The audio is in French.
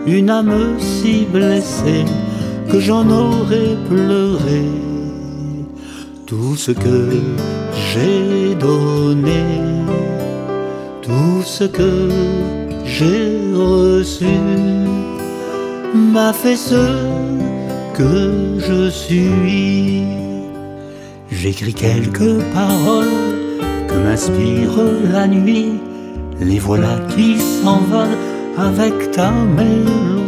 une âme si blessée que j'en aurais pleuré tout ce que j'ai donné, tout ce que j'ai reçu m'a fait ce que je suis. J'écris quelques paroles que m'inspire la nuit, les voilà qui s'envolent avec ta mélodie.